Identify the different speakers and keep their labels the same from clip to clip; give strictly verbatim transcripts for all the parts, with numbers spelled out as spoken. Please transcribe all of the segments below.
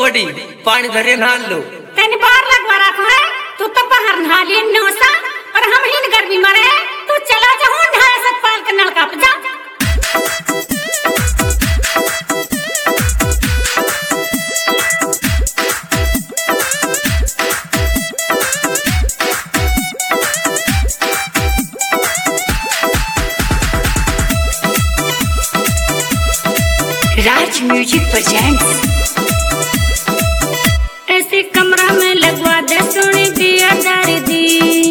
Speaker 1: बड़ी पानी धरे नहान लो।
Speaker 2: तेने बाहर लगवा रखा है, तू तो बाहर नहा लिए नौसा और हम ही न गर्मी मरे। तू चला जा हूं ढाई सत पाल के नलका पे जा।
Speaker 3: Raj music presents.
Speaker 2: ऐसे कमरा में लगवा दे सोने दिया दर्दी,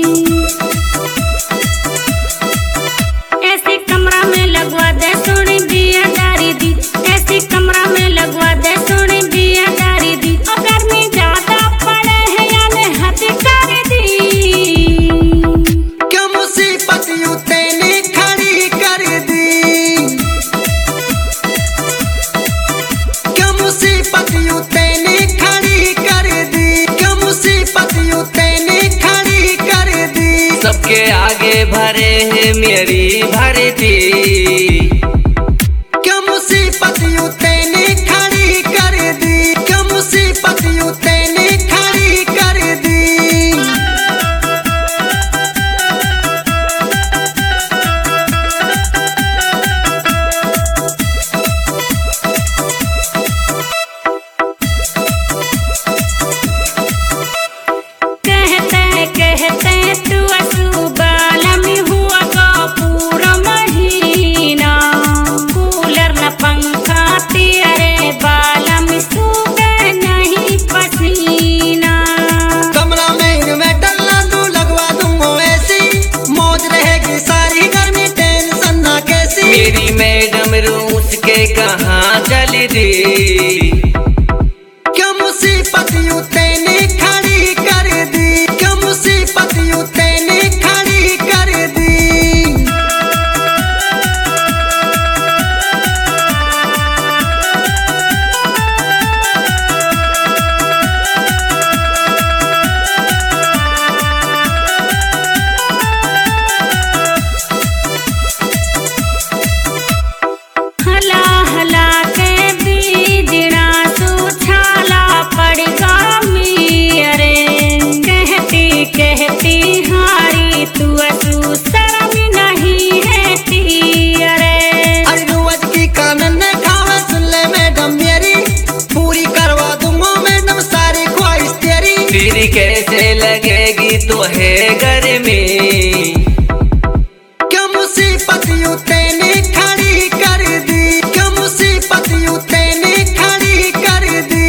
Speaker 2: ऐसे कमरा में लगवा दे सोने दिया दर्दी, ऐसे कमरा में लगवा दे सोने दिया दर्दी। अगर मैं ज्यादा पड़े है या मैं हद कर दी,
Speaker 4: क्या मुसीबत यूं तेने खड़ी कर दी, क्या मुसीबत यूं तेने खड़ी कर दी, क्या मुसीबत यूं तेने खड़ी कर दी।
Speaker 1: सबके आगे भरे है मेरी भरती,
Speaker 4: क्या मुसीबत यूं तेने खड़ी कर दी, क्या मुसीबत यूं तेने खड़ी कर दी।
Speaker 2: कहते कहते तू असुबाल में हुआ का पूरा महीना, कूलर न पंखा तेरे बाल में सूखे नहीं पसीना।
Speaker 4: कमरा में इन्वर्टर ला दूं लगवा दूं ऐसी, मौज रहेगी सारी गर्मी टेंशन ना कैसी।
Speaker 1: मेरी मैडम रूस के कहाँ चली दी,
Speaker 4: क्या मुसीबत यूं तेने खड़ी कर दी, क्या मुसीबत यूं तेने खड़ी कर दी।
Speaker 2: हला हला के दीजना सुछाला पड़ेगा मेरे, कहती कहती हारी तू असु शर्म नहीं है तेरे।
Speaker 4: अरे रोज की कानन ने खावे सुन ले मैडम मेरी, पूरी करवा दूंगा मैडम सारी ख्वाहिश तेरी।
Speaker 1: तेरी कैसे लगेगी तो है गर्मी,
Speaker 4: क्या मुसीबत यूं तेने खड़ी कर दी, क्या मुसीबत यूं तेने खड़ी कर दी।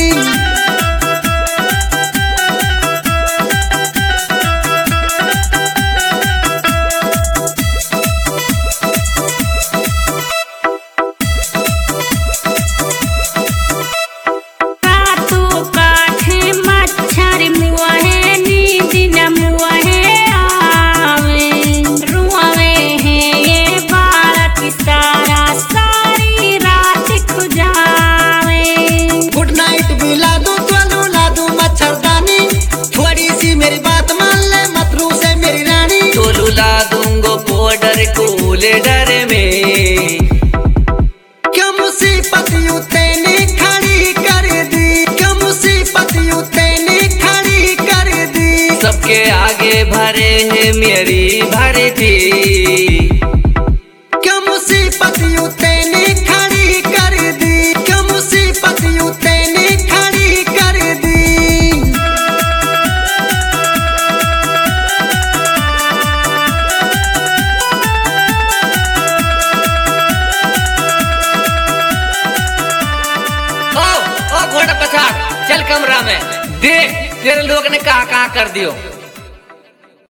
Speaker 2: कातू काठे मच्छर मुआ है, नींद न मुआ है आवे, रुआवे है ये बालक सारा सारी रात खुजावे।
Speaker 4: गुड नाइट भी ला दूं चलो ला दूं मच्छरदानी, थोड़ी सी मेरी बात मान ले मत रू से मेरी रानी।
Speaker 1: तो ला दूंगो पाउडर कूल डर में,
Speaker 4: क्या मुसीबत यूं तेने खड़ी कर दी, क्या मुसीबत यूं तेने खड़ी कर दी।
Speaker 1: सबके आगे भरे है मेरी भरती,
Speaker 4: क्या मुसीबत यूं तेने खड़ी कर दी, क्या मुसीबत यूं तेने खड़ी कर दी।
Speaker 1: ओ ओ घोड़ा पछाड़ चल कमरा में देख तेरे लोग ने कहा कहा कर दियो।